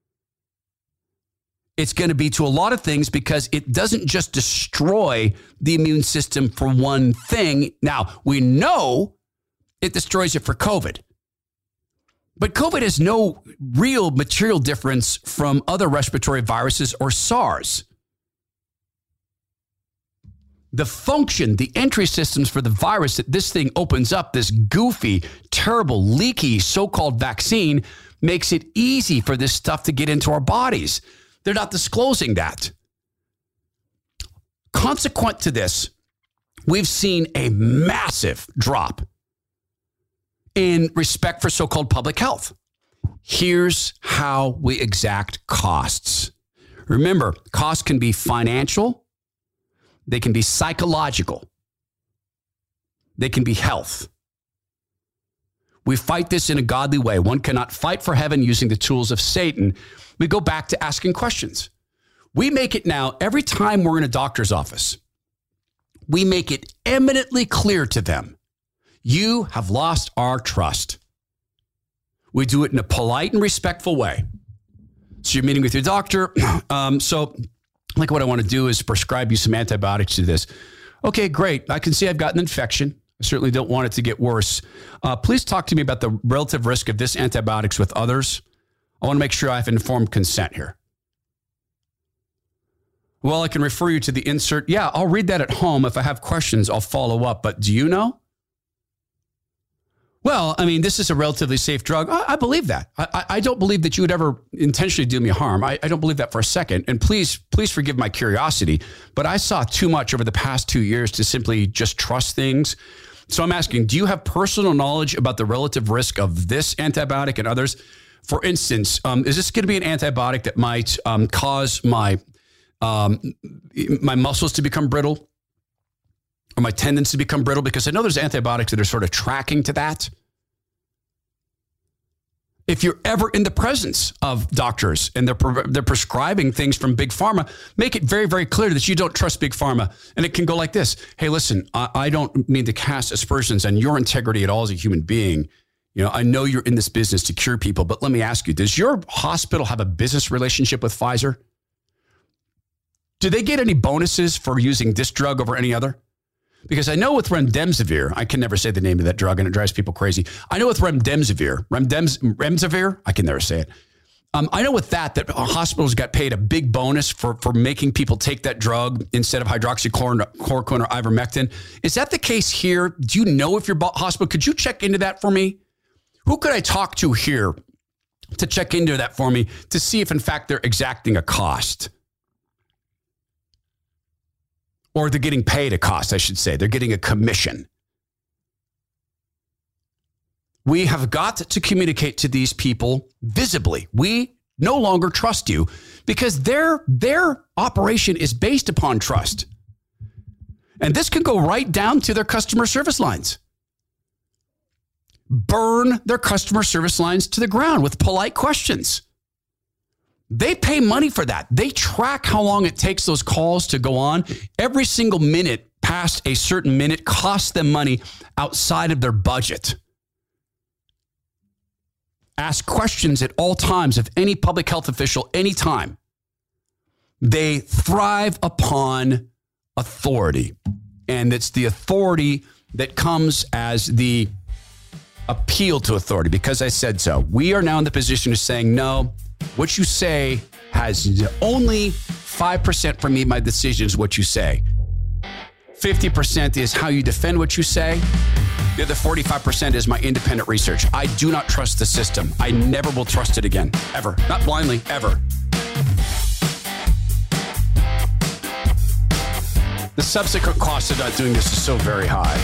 S1: It's going to be to a lot of things, because it doesn't just destroy the immune system for one thing. Now, we know it destroys it for COVID. But COVID has no real material difference from other respiratory viruses or SARS. The function, the entry systems for the virus that this thing opens up, this goofy, terrible, leaky so-called vaccine, makes it easy for this stuff to get into our bodies. They're not disclosing that. Consequent to this, we've seen a massive drop in respect for so-called public health. Here's how we exact costs. Remember, costs can be financial. They can be psychological. They can be health. We fight this in a godly way. One cannot fight for heaven using the tools of Satan. We go back to asking questions. We make it now, every time we're in a doctor's office, we make it eminently clear to them, you have lost our trust. We do it in a polite and respectful way. So you're meeting with your doctor. Um, so like what I want to do is prescribe you some antibiotics to this. Okay, great. I can see I've got an infection. I certainly don't want it to get worse. Uh, please talk to me about the relative risk of this antibiotics with others. I want to make sure I have informed consent here. Well, I can refer you to the insert. Yeah, I'll read that at home. If I have questions, I'll follow up. But do you know? Well, I mean, this is a relatively safe drug. I, I believe that. I, I don't believe that you would ever intentionally do me harm. I, I don't believe that for a second. And please, please forgive my curiosity, but I saw too much over the past two years to simply just trust things. So I'm asking, do you have personal knowledge about the relative risk of this antibiotic and others? For instance, um, is this going to be an antibiotic that might um, cause my um, my muscles to become brittle? Or my tendons to become brittle? Because I know there's antibiotics that are sort of tracking to that. If you're ever in the presence of doctors and they're they're prescribing things from Big Pharma, make it very, very clear that you don't trust Big Pharma. And it can go like this. Hey, listen, I, I don't mean to cast aspersions on your integrity at all as a human being. You know, I know you're in this business to cure people, but let me ask you, does your hospital have a business relationship with Pfizer? Do they get any bonuses for using this drug over any other? Because I know with remdesivir, I can never say the name of that drug and it drives people crazy. I know with remdesivir, remdems, remdesivir, I can never say it. Um, I know with that, that hospitals got paid a big bonus for, for making people take that drug instead of hydroxychloroquine or ivermectin. Is that the case here? Do you know if your hospital, could you check into that for me? Who could I talk to here to check into that for me to see if in fact they're exacting a cost? Or they're getting paid a cost, I should say. They're getting a commission. We have got to communicate to these people visibly. We no longer trust you because their, their operation is based upon trust. And this can go right down to their customer service lines. Burn their customer service lines to the ground with polite questions. They pay money for that. They track how long it takes those calls to go on. Every single minute past a certain minute costs them money outside of their budget. Ask questions at all times of any public health official, anytime. They thrive upon authority. And it's the authority that comes as the appeal to authority, because I said so. We are now in the position of saying, no, what you say has only five percent for me, my decision is what you say. fifty percent is how you defend what you say. The other forty-five percent is my independent research. I do not trust the system. I never will trust it again, ever. Not blindly, ever. The subsequent cost of not doing this is so very high.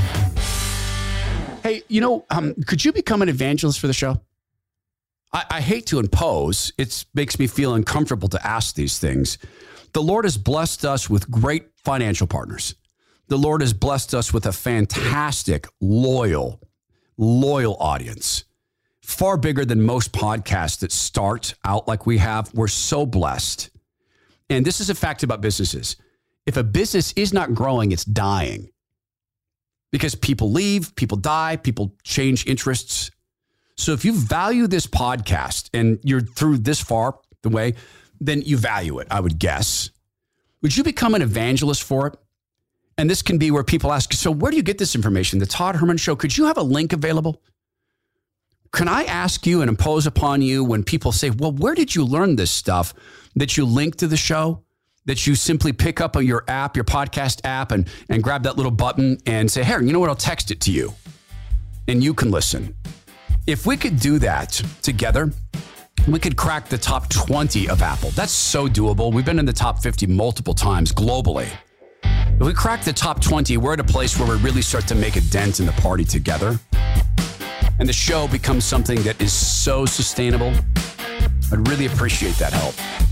S1: Hey, you know, um, could you become an evangelist for the show? I, I hate to impose. It makes me feel uncomfortable to ask these things. The Lord has blessed us with great financial partners. The Lord has blessed us with a fantastic, loyal, loyal audience. Far bigger than most podcasts that start out like we have. We're so blessed. And this is a fact about businesses. If a business is not growing, it's dying. Because people leave, people die, people change interests. So if you value this podcast and you're through this far the way, then you value it, I would guess. Would you become an evangelist for it? And this can be where people ask, so where do you get this information? The Todd Herman Show, could you have a link available? Can I ask you and impose upon you when people say, well, where did you learn this stuff, that you link to the show? That you simply pick up your app, your podcast app, and, and grab that little button and say, hey, you know what, I'll text it to you. And you can listen. If we could do that together, we could crack the top twenty of Apple. That's so doable. We've been in the top fifty multiple times globally. If we crack the top twenty, we're at a place where we really start to make a dent in the party together. And the show becomes something that is so sustainable. I'd really appreciate that help.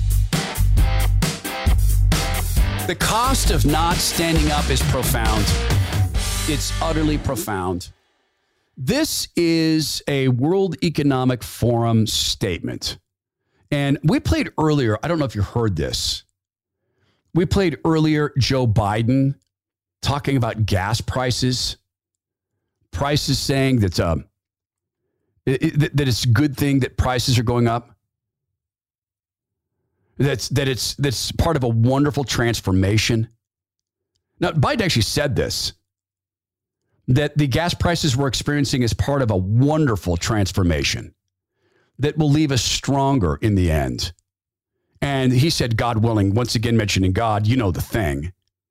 S1: The cost of not standing up is profound. It's utterly profound. This is a World Economic Forum statement. And we played earlier, I don't know if you heard this. We played earlier Joe Biden talking about gas prices. Prices saying that, um, it, that it's a good thing that prices are going up. That's that it's that's part of a wonderful transformation. Now, Biden actually said this, that the gas prices we're experiencing is part of a wonderful transformation that will leave us stronger in the end. And he said, God willing, once again mentioning God, you know the thing.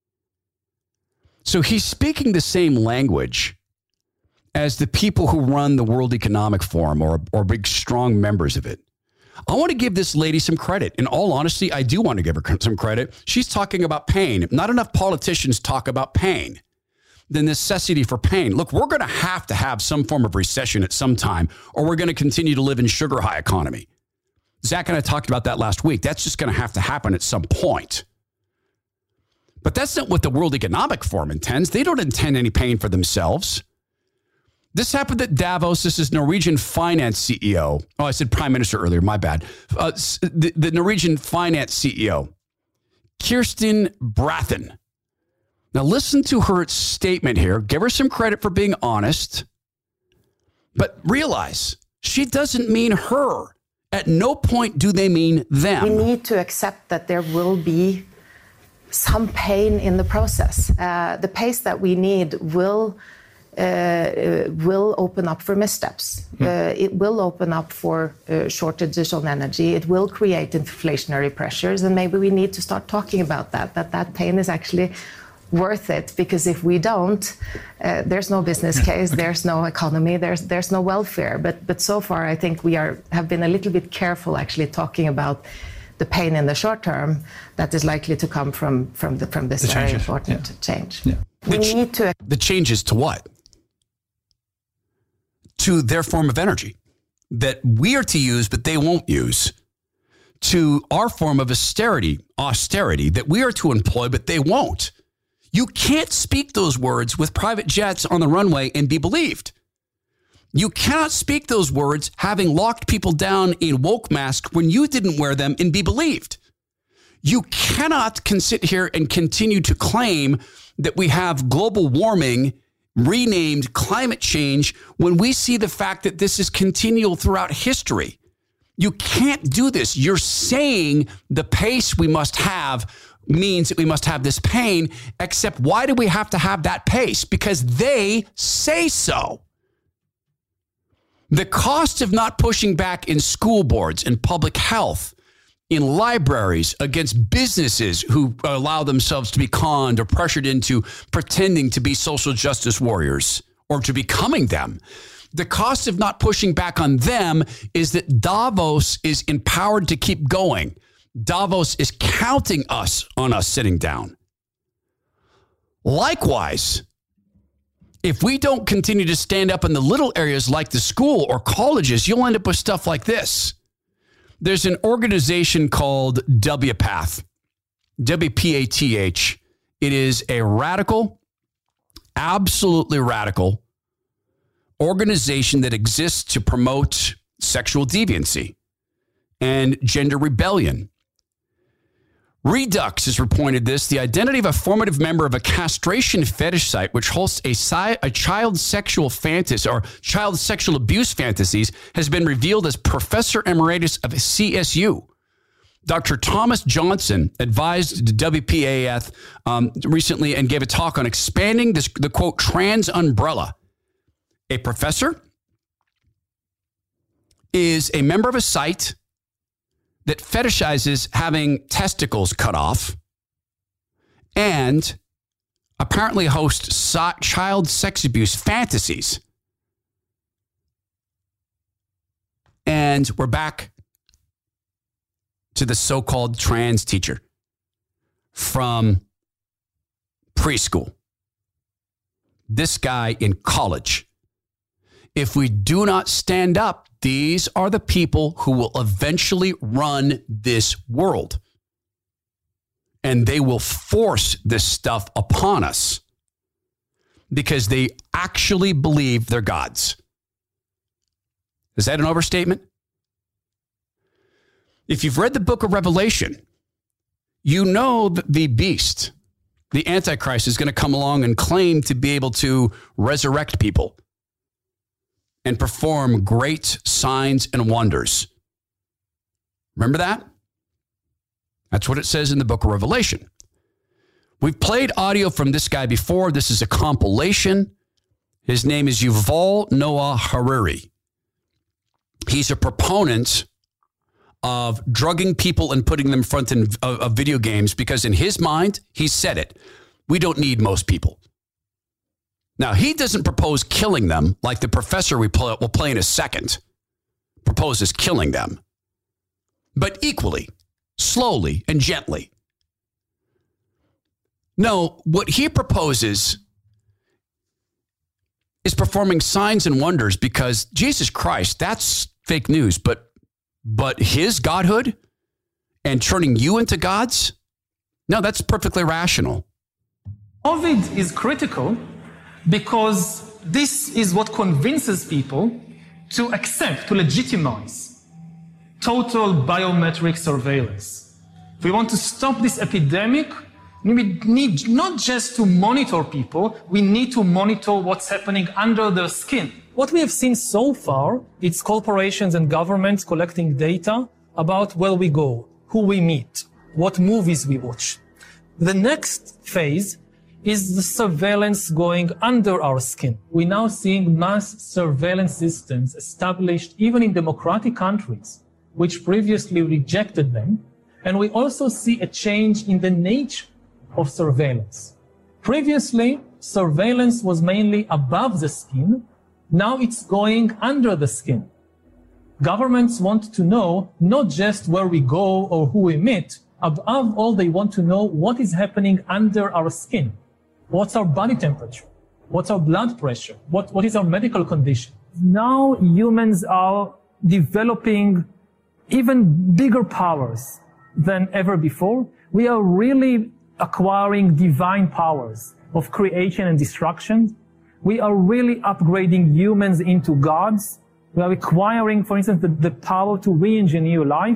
S1: So he's speaking the same language as the people who run the World Economic Forum or, or big, strong members of it. I want to give this lady some credit. In all honesty, I do want to give her some credit. She's talking about pain. Not enough politicians talk about pain, the necessity for pain. Look, we're going to have to have some form of recession at some time, or we're going to continue to live in sugar high economy. Zach and I talked about that last week. That's just going to have to happen at some point. But that's not what the World Economic Forum intends. They don't intend any pain for themselves. This happened at Davos. This is Norwegian finance C E O. Oh, I said prime minister earlier. My bad. Uh, the, the Norwegian finance C E O, Kirsten Brathen. Now, listen to her statement here. Give her some credit for being honest. But realize she doesn't mean her. At no point do they mean them.
S6: We need to accept that there will be some pain in the process. Uh, the pace that we need will Uh, will open up for missteps. Mm. Uh, it will open up for uh, shortages on energy. It will create inflationary pressures, and maybe we need to start talking about that, that that pain is actually worth it, because if we don't, uh, there's no business case, okay. There's no economy, there's there's no welfare. But but so far, I think we are have been a little bit careful actually talking about the pain in the short term that is likely to come from from the from this
S7: the
S6: very
S7: changes.
S6: important
S7: Yeah.
S6: change.
S7: Yeah.
S6: We
S1: the ch-
S6: need to
S1: the changes to what? To their form of energy that we are to use, but they won't use. To our form of austerity, austerity that we are to employ, but they won't. You can't speak those words with private jets on the runway and be believed. You cannot speak those words having locked people down in woke masks when you didn't wear them and be believed. You cannot can sit here and continue to claim that we have global warming renamed climate change when we see the fact that this is continual throughout history? You can't do this. You're saying the pace we must have means that we must have this pain, except why do we have to have that pace? Because they say so. The cost of not pushing back in school boards, in public health, in libraries, against businesses who allow themselves to be conned or pressured into pretending to be social justice warriors or to becoming them. The cost of not pushing back on them is that Davos is empowered to keep going. Davos is counting us on us sitting down. Likewise, if we don't continue to stand up in the little areas like the school or colleges, you'll end up with stuff like this. There's an organization called W PATH, W P A T H. It is a radical, absolutely radical organization that exists to promote sexual deviancy and gender rebellion. Redux has reported this. The identity of a formative member of a castration fetish site, which hosts a, si- a child sexual fantasy or child sexual abuse fantasies, has been revealed as Professor Emeritus of C S U. Doctor Thomas Johnson advised W P A T H um, recently and gave a talk on expanding this, the, quote, trans umbrella. A professor is a member of a site that fetishizes having testicles cut off and apparently hosts so- child sex abuse fantasies. And we're back to the so-called trans teacher from preschool. This guy in college. If we do not stand up, these are the people who will eventually run this world. And they will force this stuff upon us because they actually believe they're gods. Is that an overstatement? If you've read the book of Revelation, you know that the beast, the Antichrist, is going to come along and claim to be able to resurrect people and perform great signs and wonders. Remember that? That's what it says in the book of Revelation. We've played audio from this guy before. This is a compilation. His name is Yuval Noah Harari. He's a proponent of drugging people and putting them in front of, of video games because in his mind, he said it, we don't need most people. Now, he doesn't propose killing them like the professor we play, will play in a second proposes killing them, but equally, slowly and gently. No, what he proposes is performing signs and wonders because Jesus Christ, that's fake news, but but his godhood and turning you into gods, no, that's perfectly rational.
S7: COVID is critical because this is what convinces people to accept, to legitimize total biometric surveillance. If we want to stop this epidemic, we need not just to monitor people, we need to monitor what's happening under their skin. What we have seen so far, it's corporations and governments collecting data about where we go, who we meet, what movies we watch. The next phase is the surveillance going under our skin. We're now seeing mass surveillance systems established even in democratic countries, which previously rejected them. And we also see a change in the nature of surveillance. Previously, surveillance was mainly above the skin. Now it's going under the skin. Governments want to know not just where we go or who we meet. Above all, they want to know what is happening under our skin. What's our body temperature? What's our blood pressure? What, what is our medical condition? Now humans are developing even bigger powers than ever before. We are really acquiring divine powers of creation and destruction. We are really upgrading humans into gods. We are acquiring, for instance, the, the power to re-engineer life.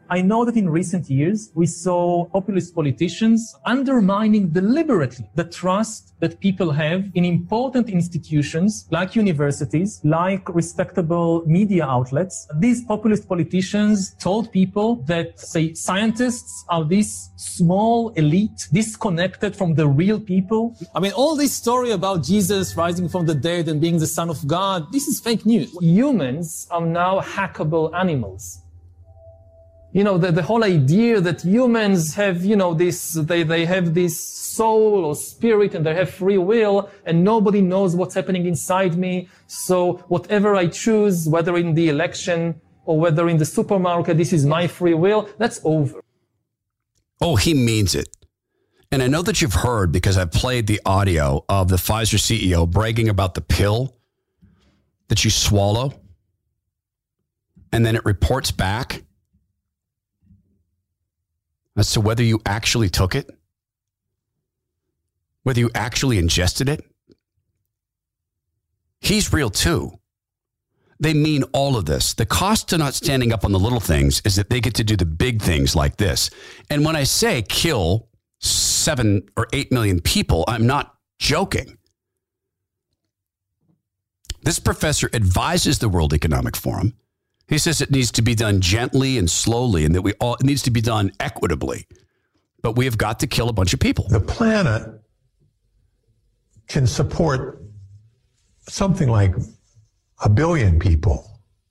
S7: I know that in recent years, we saw populist politicians undermining deliberately the trust that people have in important institutions like universities, like respectable media outlets. These populist politicians told people that, say, scientists are this small elite, disconnected from the real people.
S8: I mean, all this story about Jesus rising from the dead and being the Son of God, this is fake news.
S7: Humans are now hackable animals. You know, the, the whole idea that humans have, you know, this, they, they have this soul or spirit and they have free will and nobody knows what's happening inside me. So whatever I choose, whether in the election or whether in the supermarket, this is my free will, that's over.
S1: Oh, he means it. And I know that you've heard, because I've played the audio of the Pfizer C E O bragging about the pill that you swallow and then it reports back as to whether you actually took it, whether you actually ingested it. He's real too. They mean all of this. The cost to not standing up on the little things is that they get to do the big things like this. And when I say kill seven or eight million people, I'm not joking. This professor advises the World Economic Forum. He says it needs to be done gently and slowly, and that we all it needs to be done equitably. But we have got to kill a bunch of people.
S3: The planet can support something like a billion people,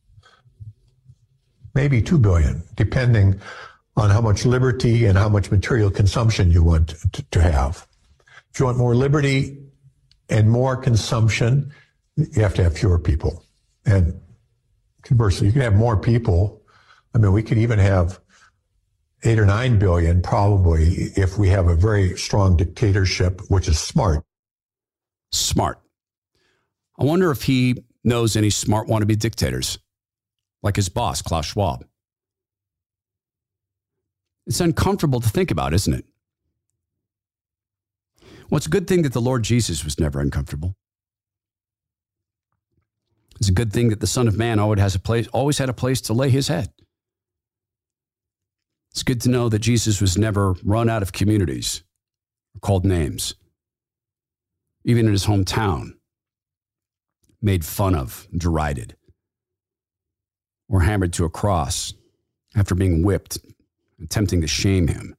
S3: maybe two billion, depending on how much liberty and how much material consumption you want to, to have. If you want more liberty and more consumption, you have to have fewer people. And conversely, you can have more people. I mean, we could even have eight or nine billion probably if we have a very strong dictatorship, which is smart.
S1: Smart. I wonder if he knows any smart wannabe dictators, like his boss, Klaus Schwab. It's uncomfortable to think about, isn't it? Well, it's a good thing that the Lord Jesus was never uncomfortable. It's a good thing that the Son of Man always has a place, always had a place to lay his head. It's good to know that Jesus was never run out of communities or called names. Even in his hometown, made fun of, derided, or hammered to a cross after being whipped, attempting to shame him.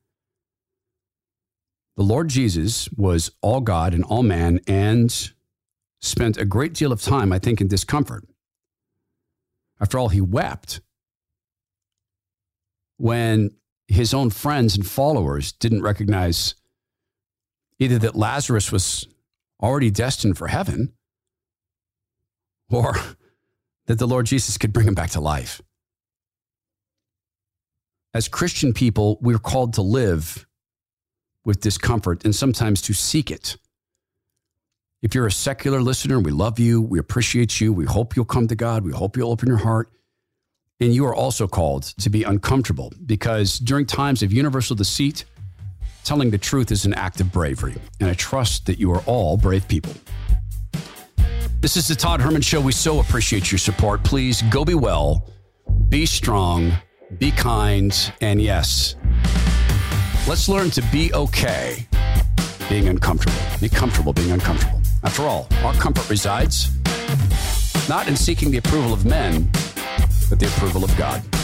S1: The Lord Jesus was all God and all man, and spent a great deal of time, I think, in discomfort. After all, he wept when his own friends and followers didn't recognize either that Lazarus was already destined for heaven or that the Lord Jesus could bring him back to life. As Christian people, we're called to live with discomfort and sometimes to seek it. If you're a secular listener, we love you. We appreciate you. We hope you'll come to God. We hope you'll open your heart. And you are also called to be uncomfortable, because during times of universal deceit, telling the truth is an act of bravery. And I trust that you are all brave people. This is the Todd Herman Show. We so appreciate your support. Please go be well, be strong, be kind, and yes, let's learn to be okay being uncomfortable. Be comfortable being uncomfortable. After all, our comfort resides not in seeking the approval of men, but the approval of God.